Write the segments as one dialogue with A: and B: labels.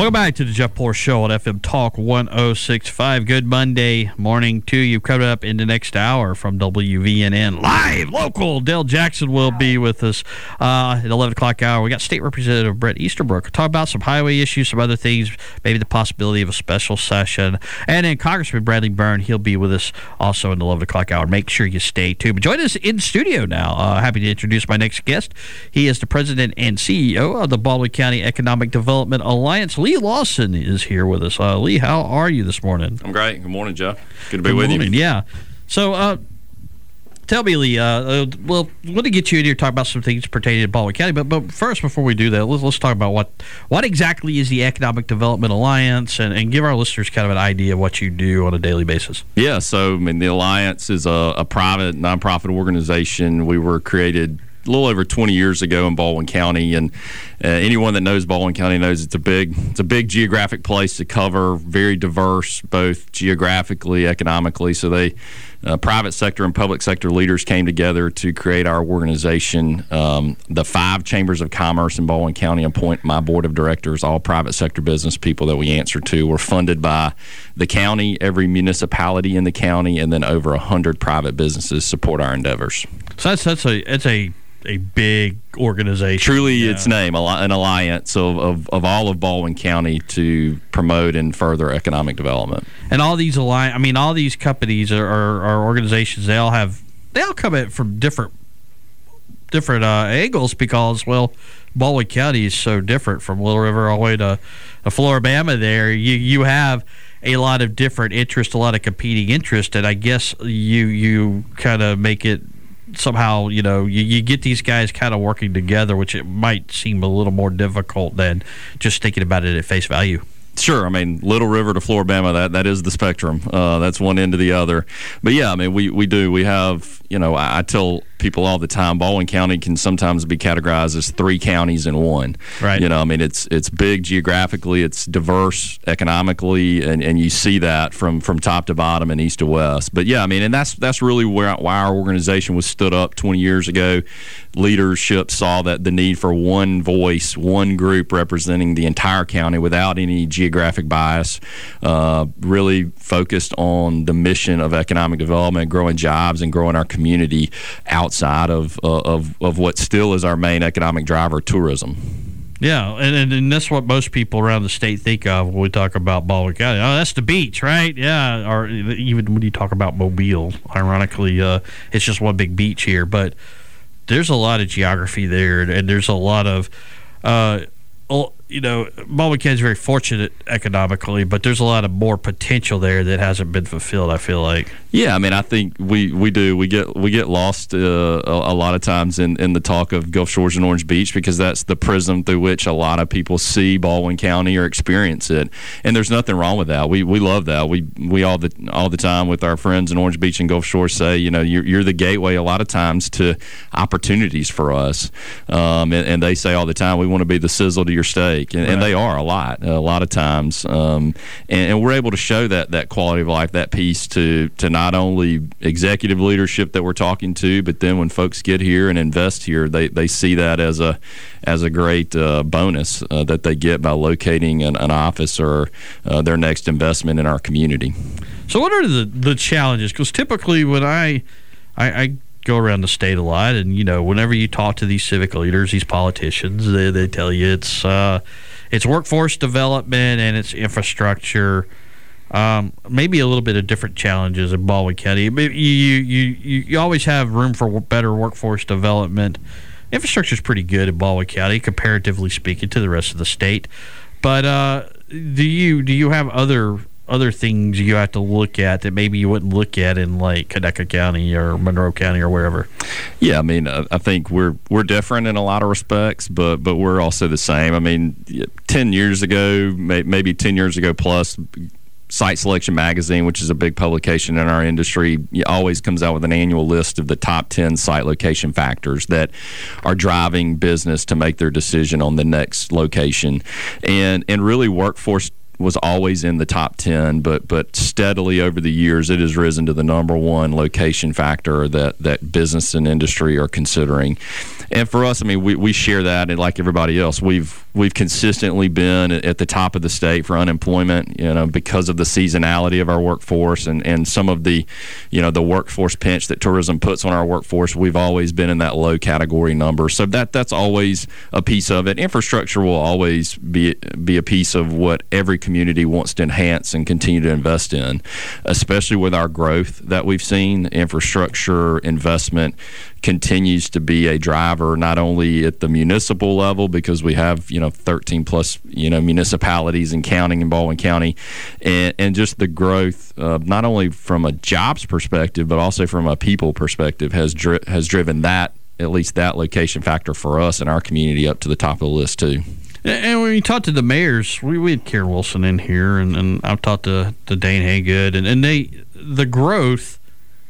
A: Welcome back to the Jeff Poor Show on FM Talk 1065. Good Monday morning to you. Coming up in the next hour from WVNN live, local. Dale Jackson will be with us at 11 o'clock hour. We got State Representative Brett Easterbrook. Talk about some highway issues, some other things, maybe the possibility of a special session. And then Congressman Bradley Byrne, he'll be with us also in the 11 o'clock hour. Make sure you stay tuned. But join us in studio now. Happy to introduce my next guest. He is the president and CEO of the Baldwin County Economic Development Alliance. Lee Lawson is here with us. Lee, how are you this morning?
B: I'm great. Good morning, Jeff. Good to be with you.
A: Yeah. So, tell me, Lee, well, let me get you in here to talk about some things pertaining to Baldwin County. But first, before we do that, let's talk about what exactly is the Economic Development Alliance and give our listeners kind of an idea of what you do on a daily basis.
B: Yeah. So, the Alliance is a private, nonprofit organization. We were created a little over 20 years ago in Baldwin County, and anyone that knows Baldwin County knows it's a big geographic place to cover, very diverse, both geographically, economically. So they private sector and public sector leaders came together to create our organization. The 5 chambers of commerce in Baldwin County appoint my board of directors, all private sector business people that we answer to. We're funded by the county, every municipality in the county, and then over 100 private businesses support our endeavors.
A: So it's a big organization.
B: Truly, its name, an alliance of all of Baldwin County to promote and further economic development.
A: And all these all these companies are organizations. They all come at from different angles because, well, Baldwin County is so different from Little River all the way to Floribama. There, you have a lot of different interests, a lot of competing interests, and I guess you kind of make it. Somehow, you get these guys kind of working together, which it might seem a little more difficult than just thinking about it at face value.
B: Sure. Little River to Floribama, that is the spectrum. That's one end to the other. But yeah, we do. We have, I tell people all the time, Baldwin County can sometimes be categorized as 3 counties in one.
A: Right.
B: It's big geographically, it's diverse economically, and you see that from top to bottom and east to west. But yeah, and that's really why our organization was stood up 20 years ago. Leadership saw that the need for one voice, one group representing the entire county without any geographic bias, really focused on the mission of economic development, growing jobs and growing our community outside of what still is our main economic driver, tourism.
A: Yeah, and that's what most people around the state think of when we talk about Baldwin County. Oh, that's the beach, right? Yeah, or even when you talk about Mobile, ironically, it's just one big beach here. But there's a lot of geography there, and there's a lot of Baldwin County is very fortunate economically, but there's a lot of more potential there that hasn't been fulfilled, I feel like.
B: Yeah, I think we do. We get lost a lot of times in the talk of Gulf Shores and Orange Beach because that's the prism through which a lot of people see Baldwin County or experience it. And there's nothing wrong with that. We love that. We all the time with our friends in Orange Beach and Gulf Shores say, you're the gateway a lot of times to opportunities for us. And they say all the time, we want to be the sizzle to your steak. And they are a lot of times. And we're able to show that quality of life, that piece to not only executive leadership that we're talking to, but then when folks get here and invest here, they see that as a great bonus that they get by locating an office or their next investment in our community.
A: So what are the challenges? Because typically when I go around the state a lot, and whenever you talk to these civic leaders, these politicians, they tell you it's workforce development and it's infrastructure. Maybe a little bit of different challenges in Baldwin County. You always have room for better workforce development. Infrastructure is pretty good in Baldwin County, comparatively speaking, to the rest of the state. But do you have other things you have to look at that maybe you wouldn't look at in like Conecuh County or Monroe County or wherever?
B: Yeah, I think we're different in a lot of respects, but we're also the same. 10 years ago, maybe 10 years ago plus, Site Selection Magazine, which is a big publication in our industry, always comes out with an annual list of the top 10 site location factors that are driving business to make their decision on the next location. And really workforce was always in the top 10, but steadily over the years it has risen to the number one location factor that business and industry are considering. And for us, I mean, we share that, and like everybody else, we've consistently been at the top of the state for unemployment, because of the seasonality of our workforce and some of the, the workforce pinch that tourism puts on our workforce. We've always been in that low category number. So that's always a piece of it. Infrastructure will always be a piece of what every community wants to enhance and continue to invest in, especially with our growth that we've seen. Infrastructure investment continues to be a driver, not only at the municipal level, because we have 13 plus municipalities and counting in Baldwin County, and just the growth not only from a jobs perspective but also from a people perspective has driven that, at least that location factor for us and our community, up to the top of the list too.
A: And when you talk to the mayors, we had Karen Wilson in here, and I've talked to Dane Haygood, and the growth,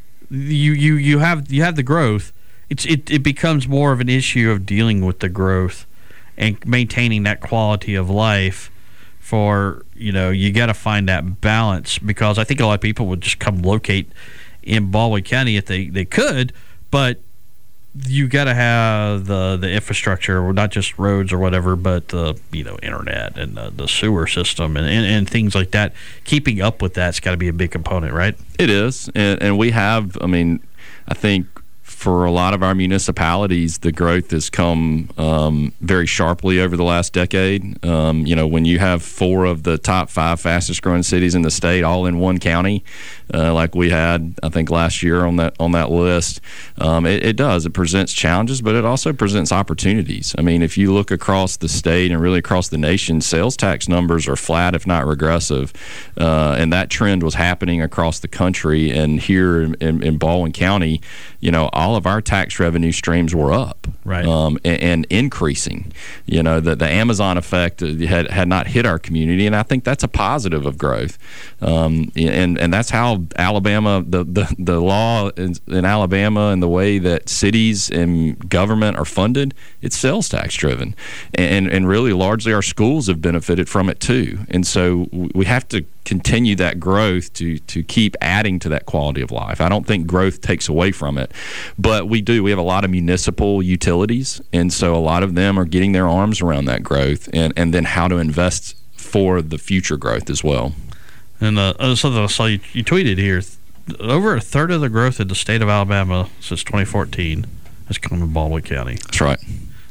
A: you have the growth. It becomes more of an issue of dealing with the growth and maintaining that quality of life. For you got to find that balance, because I think a lot of people would just come locate in Baldwin County if they could, but you got to have the infrastructure, or not just roads or whatever, but the internet and the sewer system and things like that. Keeping up with that's got to be a big component, right? It
B: is, and we have. I mean, I think for a lot of our municipalities, the growth has come very sharply over the last decade. When you have 4 of the top 5 fastest growing cities in the state all in one county, like we had, I think, last year on that list, it presents challenges, but it also presents opportunities. I mean, if you look across the state and really across the nation, sales tax numbers are flat, if not regressive, and that trend was happening across the country. And here in Baldwin County, all of our tax revenue streams were up,
A: right,
B: and increasing. The Amazon effect had not hit our community, and I think that's a positive of growth. And that's how Alabama, the law in Alabama and the way that cities and government are funded, it's sales tax driven, and really largely our schools have benefited from it too. And so we have to continue that growth to keep adding to that quality of life. I don't think growth takes away from it, but we have a lot of municipal utilities, and so a lot of them are getting their arms around that growth and then how to invest for the future growth as well.
A: And something I saw you tweeted here, over a third of the growth in the state of Alabama since 2014 has come in Baldwin County.
B: That's right.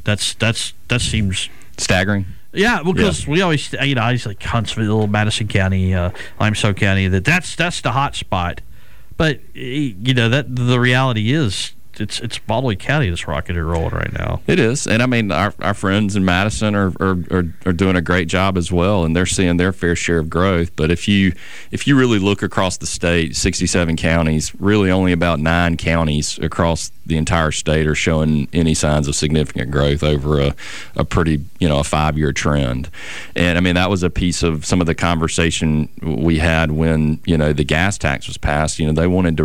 A: That seems
B: staggering.
A: Yeah, because we always, I used like Huntsville, Madison County, Limestone County. That's the hot spot. But that the reality is, it's Baldwin County that's rocking and rolling right now.
B: It is, and I mean our friends in Madison are doing a great job as well, and they're seeing their fair share of growth. But if you really look across the state, 67 counties, really only about 9 counties across the entire state are showing any signs of significant growth over a pretty a 5-year trend. And I mean that was a piece of some of the conversation we had when the gas tax was passed. They wanted to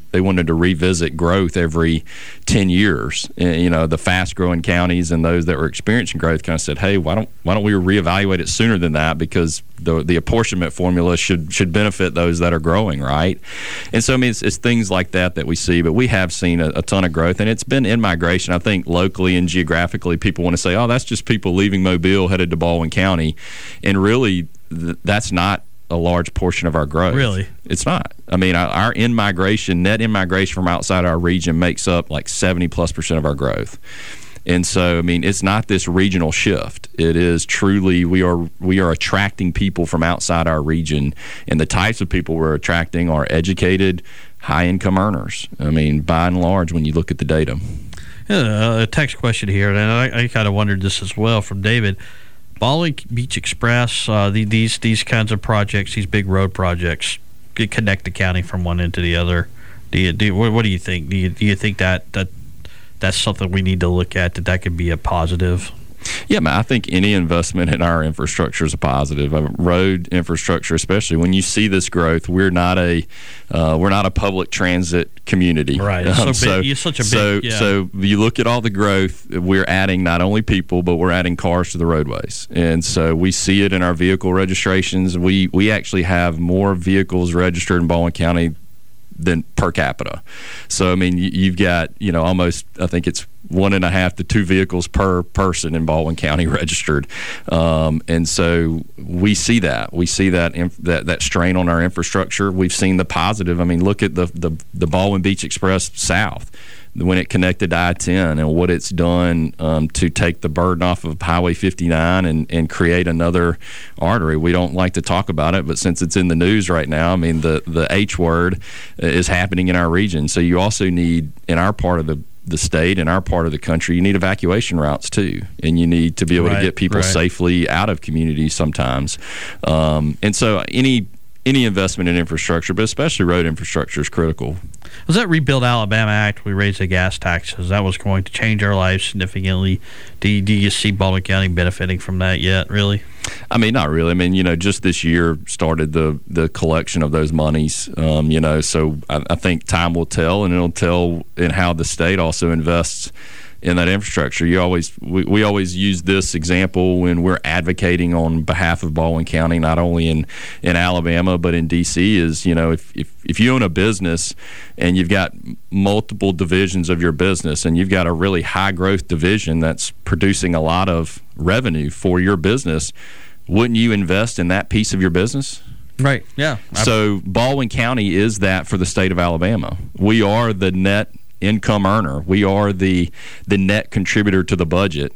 B: revisit growth every 10 years. The fast growing counties and those that were experiencing growth kind of said, hey, why don't we reevaluate it sooner than that, because the apportionment formula should benefit those that are growing, right? And so I mean it's things like that we see, but we have seen a ton of growth, and it's been in migration. I think locally and geographically people want to say, oh, that's just people leaving Mobile headed to Baldwin County, and really that's not a large portion of our growth.
A: Really?
B: It's not. I mean, our net in-migration from outside our region makes up like 70+% of our growth. And so, I mean, it's not this regional shift. It is truly we are attracting people from outside our region, and the types of people we're attracting are educated, high-income earners. I mean, by and large, when you look at the data.
A: A text question here, and I kind of wondered this as well from David. Baldwin Beach Express, these kinds of projects, these big road projects, connect the county from one end to the other. What do you think? Do you think that that's something we need to look at, that could be a positive
B: Yeah, man, I think any investment in our infrastructure is a positive. Road infrastructure, especially when you see this growth, we're not a public transit community,
A: right? So
B: you look at all the growth. We're adding not only people, but we're adding cars to the roadways, and so we see it in our vehicle registrations. We actually have more vehicles registered in Baldwin County than per capita. So I mean, you've got almost, I think it's 1.5 to 2 vehicles per person in Baldwin County registered, and so we see that strain on our infrastructure. We've seen the positive. I mean, look at the Baldwin Beach Express South when it connected to I-10 and what it's done to take the burden off of Highway 59 and create another artery. We don't like to talk about it, but since it's in the news right now, I mean, the H word is happening in our region. So you also need, in our part of the state, in our part of the country, you need evacuation routes too, and you need to be able to get people safely out of communities sometimes. And so any investment in infrastructure, but especially road infrastructure, is critical.
A: Was that Rebuild Alabama Act? We raised the gas taxes. That was going to change our lives significantly. Do you see Baldwin County benefiting from that yet, really?
B: I mean, not really. I mean, just this year started the collection of those monies, so I think time will tell, and it'll tell in how the state also invests in that infrastructure. We always use this example when we're advocating on behalf of Baldwin County, not only in Alabama but in D.C. Is if you own a business and you've got multiple divisions of your business, and you've got a really high growth division that's producing a lot of revenue for your business, wouldn't you invest in that piece of your business?
A: Right. Yeah.
B: So Baldwin County is that for the state of Alabama. We are the net income earner. We are the net contributor to the budget.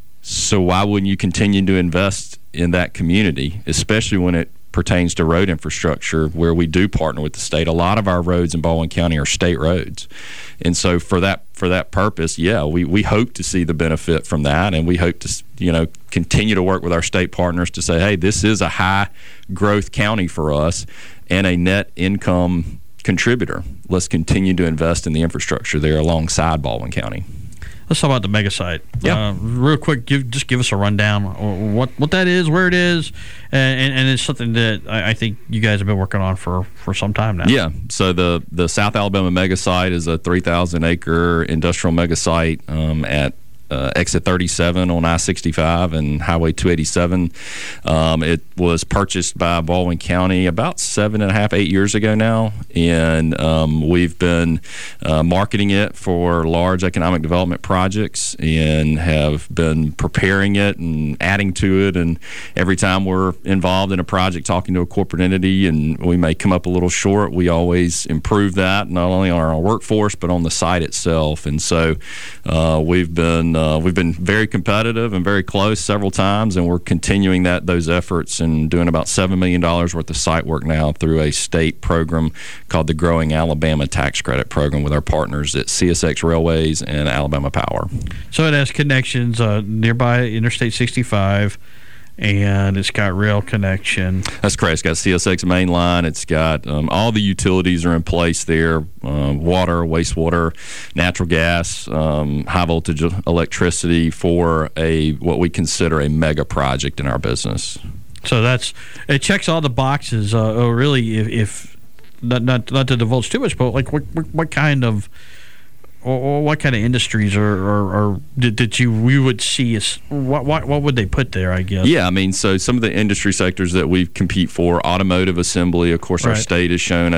B: So why wouldn't you continue to invest in that community, especially when it pertains to road infrastructure, where we do partner with the state? A lot of our roads in Baldwin County are state roads, and so for that purpose, we hope to see the benefit from that, and we hope to continue to work with our state partners to say, hey, this is a high growth county for us and a net income contributor. Let's continue to invest in the infrastructure there alongside Baldwin County.
A: Let's talk about the mega site.
B: Yeah.
A: Real quick, give us a rundown on what that is, where it is, and it's something that I think you guys have been working on for some time now.
B: Yeah. So the South Alabama mega site is a 3,000-acre industrial mega site at exit 37 on I-65 and Highway 287. It was purchased by Baldwin County about 8 years ago now, and we've been marketing it for large economic development projects and have been preparing it and adding to it. And every time we're involved in a project, talking to a corporate entity, and we may come up a little short, we always improve that, not only on our workforce but on the site itself. And so we've been very competitive and very close several times, and we're continuing those efforts and doing about $7 million worth of site work now through a state program called the Growing Alabama Tax Credit Program with our partners at CSX Railways and Alabama Power.
A: So it has connections nearby Interstate 65, and it's got rail connection.
B: That's correct. It's got CSX main line. It's got all the utilities are in place there: water, wastewater, natural gas, high voltage electricity for what we consider a mega project in our business. So
A: it checks all the boxes. Really, if not to divulge too much, but like what kind of industries are that we would see as what would they put there, I guess?
B: Yeah, I mean, so some of the industry sectors that we compete for: automotive assembly. Of course, our state has shown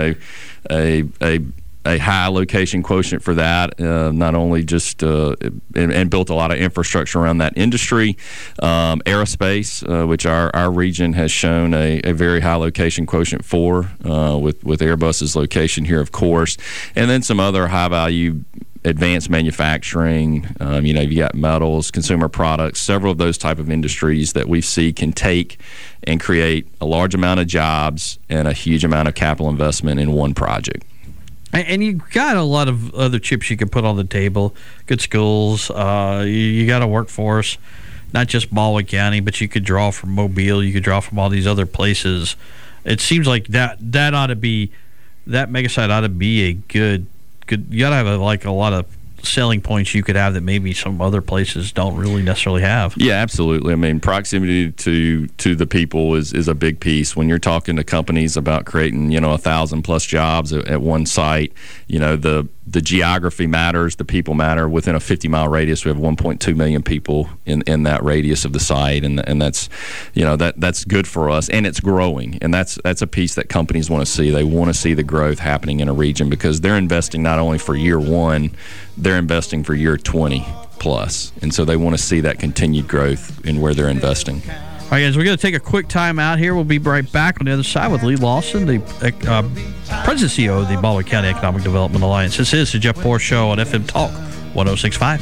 B: a high location quotient for that, not only just and built a lot of infrastructure around that industry. Aerospace, which our region has shown a very high location quotient for, with Airbus's location here, of course, and then some other high value advanced manufacturing. You got metals, consumer products, several of those type of industries that we see can take and create a large amount of jobs and a huge amount of capital investment in one project.
A: And you got a lot of other chips you can put on the table. Good schools. You got a workforce, not just Baldwin County, but you could draw from Mobile. You could draw from all these other places. It seems like that ought to be, that mega site ought to be a good. You got to have a lot of selling points you could have that maybe some other places don't really necessarily have.
B: Yeah, absolutely. I mean, proximity to the people is a big piece. When you're talking to companies about creating, 1,000+ jobs at one site, the geography matters, the people matter. Within a 50-mile radius, we have 1.2 million people in that radius of the site, and that's, that's good for us, and it's growing, and that's a piece that companies want to see. They want to see the growth happening in a region because they're investing not only for year one, they're investing for year 20 plus, and so they want to see that continued growth in where they're investing.
A: All right, guys, we're going to take a quick time out here. We'll be right back on the other side with Lee Lawson, the President and CEO of the Baldwin County Economic Development Alliance. This is the Jeff Poor Show on FM Talk 106.5.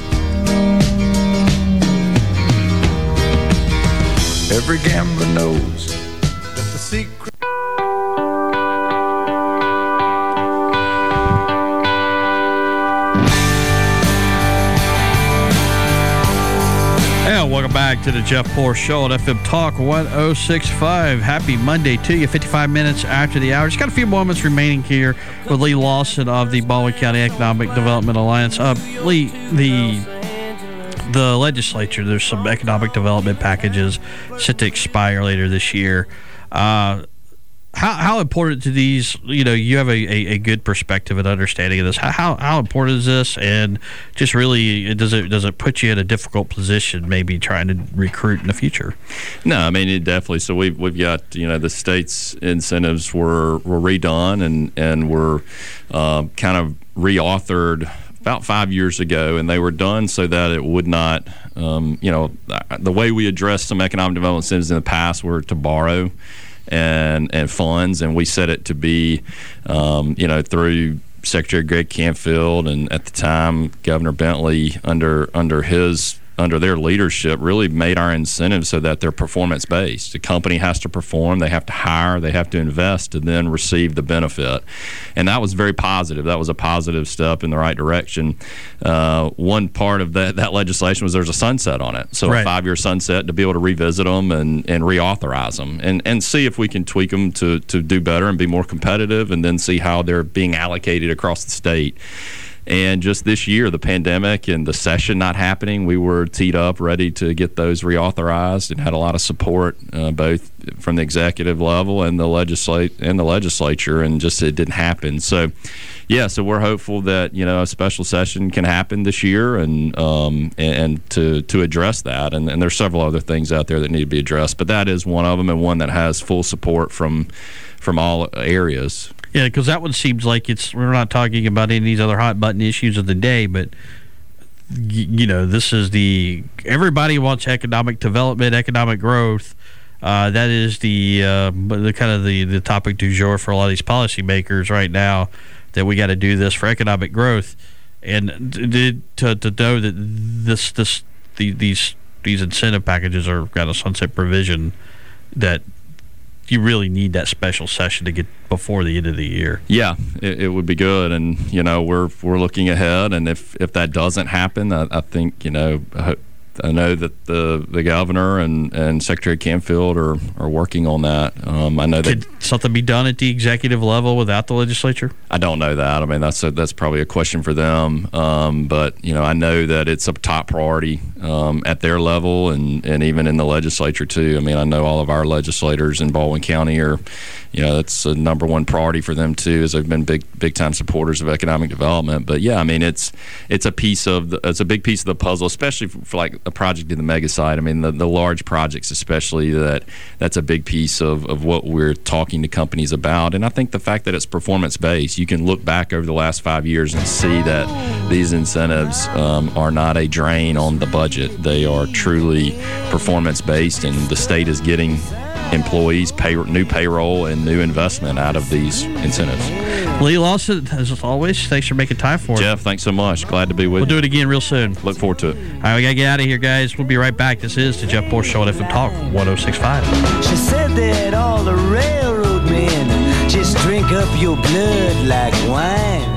C: Every gambler knows that the secret.
A: And welcome back to the Jeff Poor Show on FM Talk 106.5. Happy Monday to you, 55 minutes after the hour. Just got a few moments remaining here with Lee Lawson of the Baldwin County Economic Development Alliance. Lee, the legislature, there's some economic development packages set to expire later this year. How important to these, you have a good perspective and understanding of this. How important is this, and just really does it put you in a difficult position maybe trying to recruit in the future?
B: No, I mean, it definitely. So we've got, the state's incentives were redone and were kind of reauthored about 5 years ago, and they were done so that it would not, the way we addressed some economic development incentives in the past were to borrow and funds, and we set it to be, through Secretary Greg Canfield and at the time Governor Bentley under their leadership really made our incentives so that they're performance based. The company has to perform, they have to hire, they have to invest to then receive the benefit, and that was very positive. That was a positive step in the right direction. One part of that legislation was there's a sunset on it, so right. A 5-year sunset to be able to revisit them and reauthorize them and see if we can tweak them to do better and be more competitive, and then see how they're being allocated across the state. And just this year, the pandemic and the session not happening, we were teed up, ready to get those reauthorized, and had a lot of support, both from the executive level and the legislature, and just it didn't happen. So, so we're hopeful that a special session can happen this year, and to address that. And there's several other things out there that need to be addressed, but that is one of them, and one that has full support from all areas.
A: Yeah, because that one seems like we're not talking about any of these other hot button issues of the day, but this is everybody wants economic development, economic growth. That is the kind of the topic du jour for a lot of these policymakers right now, that we got to do this for economic growth, and to know that these incentive packages are got a sunset provision that you really need that special session to get before the end of the year. Yeah,
B: it would be good, and we're looking ahead, and if that doesn't happen, I think I know that the governor and Secretary Canfield are working on that. I know that.
A: Could something be done at the executive level without the legislature?
B: I don't know that. I mean, that's probably a question for them. But I know that it's a top priority at their level, and even in the legislature too. I mean, I know all of our legislators in Baldwin County are. That's a number one priority for them too, as they've been big time supporters of economic development. But I mean, it's a big piece of the puzzle, especially for like a project in the mega site. I mean, the large projects, especially, that's a big piece of what we're talking to companies about. And I think the fact that it's performance based, you can look back over the last 5 years and see that these incentives are not a drain on the budget. They are truly performance based, and the state is getting employees, new payroll, and new investment out of these incentives.
A: Lee Lawson, as always, thanks for making time for us.
B: Jeff, thanks so much. Glad to be with you.
A: We'll do it again real soon.
B: Look forward to it.
A: All right, we got to get out of here, guys. We'll be right back. This is the Jeff Poor Show at FM Talk 106.5.
D: She said that all the railroad men just drink up your blood like wine.